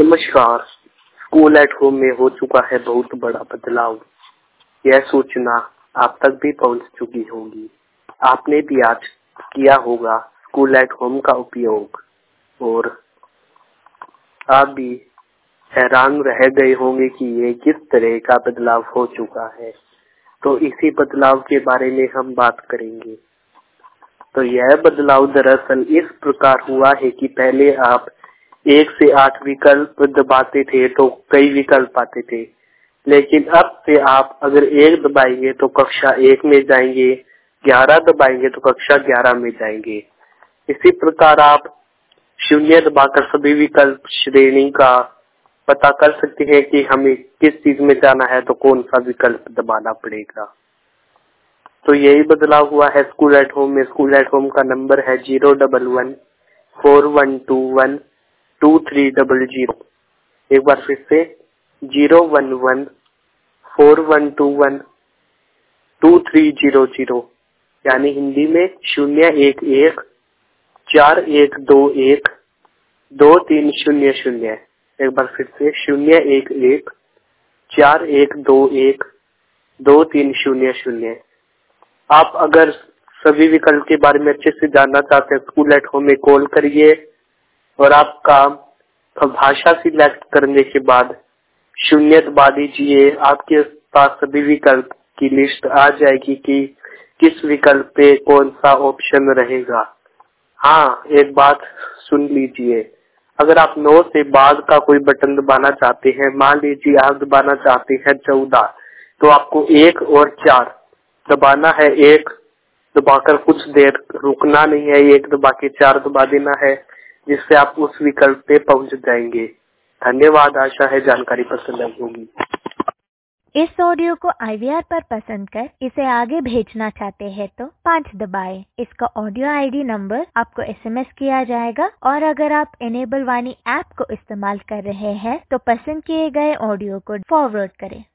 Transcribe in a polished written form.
नमस्कार। School at home में हो चुका है बहुत बड़ा बदलाव। यह सूचना आप तक भी पहुंच चुकी होगी। आपने भी आज किया होगा स्कूल एट होम का उपयोग और आप भी हैरान रह गए होंगे कि ये किस तरह का बदलाव हो चुका है। तो इसी बदलाव के बारे में हम बात करेंगे। तो यह बदलाव दरअसल इस प्रकार हुआ है कि पहले आप 1 से 8 विकल्प दबाते थे तो कई विकल्प आते थे, लेकिन अब से आप अगर 1 दबाएंगे तो कक्षा 1 में जाएंगे, 11 दबाएंगे तो कक्षा 11 में जाएंगे। इसी प्रकार आप 0 दबाकर सभी विकल्प श्रेणी का पता कर सकते हैं कि हमें किस चीज में जाना है तो कौन सा विकल्प दबाना पड़ेगा। तो यही बदलाव हुआ है स्कूल एट होम में। स्कूल एट होम का नंबर है 01141212300। एक बार फिर से 01141212300, यानी हिंदी में 01141212300। एक बार फिर से 01141212300। आप अगर सभी विकल्प के बारे में अच्छे से जानना चाहते हैं, स्कूल एट होम में कॉल करिए और आपका भाषा सिलेक्ट करने के बाद 0 दबा दीजिए। आपके पास सभी विकल्प की लिस्ट आ जाएगी कि किस विकल्प पे कौन सा ऑप्शन रहेगा। हाँ, एक बात सुन लीजिए, अगर आप 9 से बाद का कोई बटन दबाना चाहते हैं, मान लीजिए आप दबाना चाहते हैं 14, तो आपको 1 और 4 दबाना है। 1 दबाकर कुछ देर रुकना नहीं है, 1 दबा के 4 दबा देना है, जिससे आप उस विकल्प पे पहुंच जाएंगे। धन्यवाद। आशा है जानकारी पसंद आई होगी। इस ऑडियो को IVR पर पसंद कर इसे आगे भेजना चाहते हैं तो 5 दबाएं। इसका ऑडियो ID नंबर आपको SMS किया जाएगा और अगर आप इनेबल वाणी ऐप को इस्तेमाल कर रहे हैं तो पसंद किए गए ऑडियो को फॉरवर्ड करें।